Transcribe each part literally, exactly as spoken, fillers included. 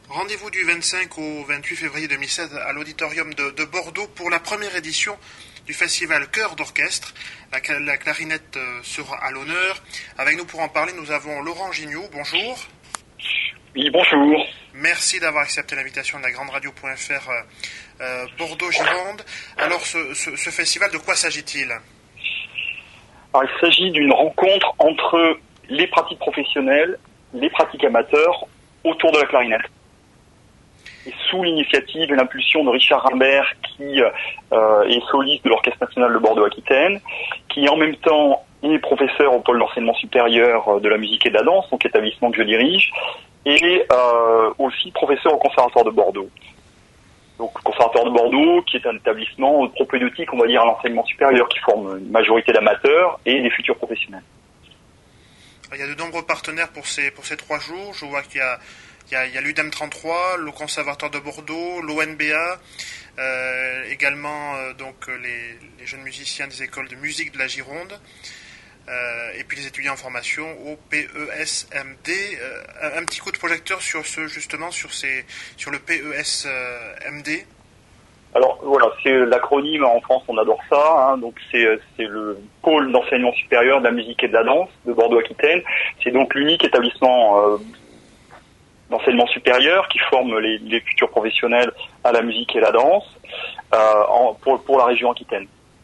Rendez-vous du vingt-cinq au vingt-huit février deux mille seize à l'auditorium de, de Bordeaux pour la première édition du festival Chœur d'Orchestre. La, la clarinette sera à l'honneur. Avec nous pour en parler, nous avons Laurent Gignoux. Bonjour. Oui, bonjour. Merci d'avoir accepté l'invitation de la grande radio point f r euh, Bordeaux-Gironde. Alors, ce, ce, ce festival, de quoi s'agit-il ? Alors, il s'agit d'une rencontre entre les pratiques professionnelles, les pratiques amateurs autour de la clarinette. Et sous l'initiative et l'impulsion de Richard Rimbert, qui euh, est soliste de l'Orchestre national de Bordeaux-Aquitaine, qui en même temps est professeur au pôle d'enseignement supérieur de la musique et de la danse, donc établissement que je dirige, et euh, aussi professeur au Conservatoire de Bordeaux. Donc le Conservatoire de Bordeaux, qui est un établissement propédeutique, on va dire, à l'enseignement supérieur, qui forme une majorité d'amateurs et des futurs professionnels. Il y a de nombreux partenaires pour ces, pour ces trois jours. Je vois qu'il y a Il y a, il y a l'U D E M trente-trois, le Conservatoire de Bordeaux, l'O N B A, euh, également euh, donc les, les jeunes musiciens des écoles de musique de la Gironde, euh, et puis les étudiants en formation au P E S M D. Euh, un, un petit coup de projecteur sur ce justement sur ces sur le P E S M D. Alors voilà, c'est l'acronyme en France, on adore ça. Hein, donc c'est c'est le pôle d'enseignement supérieur de la musique et de la danse de Bordeaux-Aquitaine. C'est donc l'unique établissement euh, d'enseignement supérieur qui forme les, les futurs professionnels à la musique et la danse euh, en, pour, pour la région Aquitaine.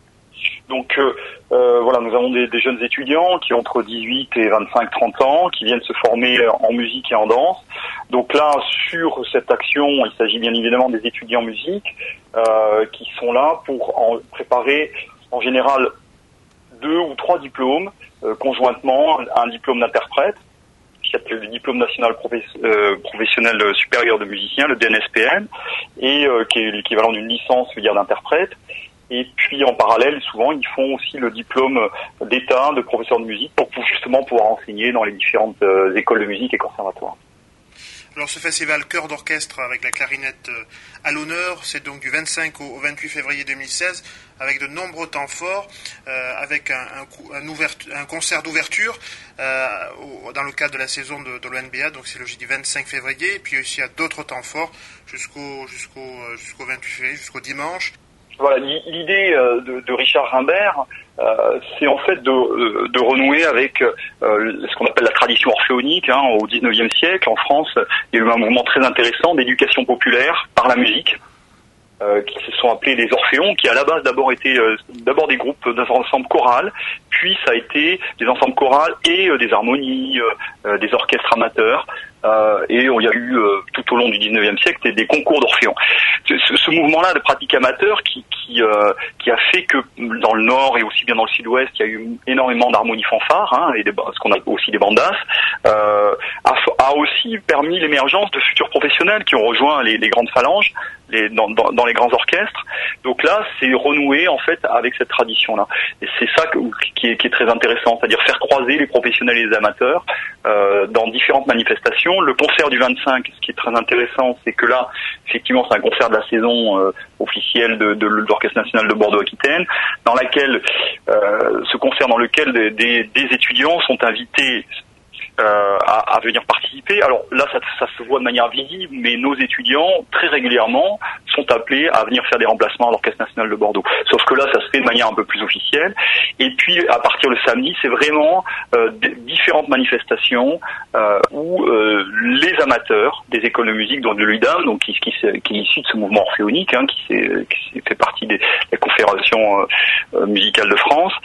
Donc euh, euh, voilà, nous avons des, des jeunes étudiants qui ont entre dix-huit et vingt-cinq trente ans, qui viennent se former en musique et en danse. Donc là, sur cette action, il s'agit bien évidemment des étudiants en musique euh, qui sont là pour en préparer en général deux ou trois diplômes euh, conjointement, un diplôme d'interprète, qui s'appelle le diplôme national professe- euh, professionnel supérieur de musicien, le D N S P M, et euh, qui est l'équivalent d'une licence, je veux dire, d'interprète. Et puis en parallèle, souvent, ils font aussi le diplôme d'État de professeur de musique pour, pour justement pouvoir enseigner dans les différentes euh, écoles de musique et conservatoires. Alors ce festival Chœur d'Orchestre avec la clarinette à l'honneur, c'est donc du vingt-cinq au vingt-huit février deux mille seize, avec de nombreux temps forts, euh, avec un, un, un, ouvert, un concert d'ouverture euh, au, dans le cadre de la saison de, de l'O N B A, donc c'est le jeudi vingt-cinq février, et puis aussi il y a d'autres temps forts jusqu'au, jusqu'au, jusqu'au vingt-huit février, jusqu'au dimanche. Voilà, l'idée de, de Richard Rimbert, euh, c'est en fait de, de renouer avec euh, ce qu'on appelle la tradition orphéonique. Hein, au dix-neuvième siècle, en France, il y a eu un mouvement très intéressant d'éducation populaire par la musique, euh, qui se sont appelés les Orphéons, qui à la base d'abord étaient euh, d'abord des groupes d'ensembles chorales, puis ça a été des ensembles chorales et euh, des harmonies, euh, des orchestres amateurs. Euh, et il y a eu euh, tout au long du dix-neuvième siècle des, des concours d'orphéons. Ce, ce mouvement-là de pratique amateur qui qui, euh, qui a fait que dans le nord et aussi bien dans le sud-ouest, il y a eu énormément d'harmonies fanfares, hein, et des, ce qu'on appelle aussi des bandas, euh, a, a aussi permis l'émergence de futurs professionnels qui ont rejoint les, les grandes phalanges, les, dans, dans, dans les grands orchestres. Donc là, c'est renouer en fait avec cette tradition-là. Et c'est ça que, qui, est, qui est très intéressant, c'est-à-dire faire croiser les professionnels et les amateurs euh, dans différentes manifestations. Le concert du vingt-cinq, ce qui est très intéressant, c'est que là, effectivement, c'est un concert de la saison euh, officielle de, de, de l'Orchestre national de Bordeaux-Aquitaine, dans laquelle euh, ce concert dans lequel des, des, des étudiants sont invités Euh, à, à venir participer. Alors là, ça, ça se voit de manière visible, mais nos étudiants, très régulièrement, sont appelés à venir faire des remplacements à l'Orchestre national de Bordeaux. Sauf que là, ça se fait de manière un peu plus officielle. Et puis, à partir de samedi, c'est vraiment euh, d- différentes manifestations euh, où euh, les amateurs des écoles de musique, dont de l'U D A M, donc qui, qui, qui est issu de ce mouvement orphéonique, hein, qui, qui fait partie des, des confédérations euh, musicales de France,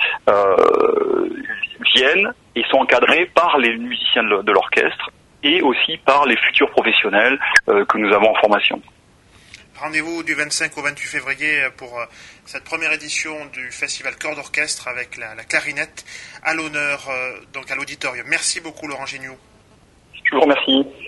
euh, viennent et sont encadrés par les musiciens de l'orchestre et aussi par les futurs professionnels euh, que nous avons en formation. Rendez-vous du vingt-cinq au vingt-huit février pour euh, cette première édition du festival Chœur d'Orchestre avec la, la clarinette à l'honneur, euh, donc à l'auditorium. Merci beaucoup Laurent Gignoux. Je vous remercie.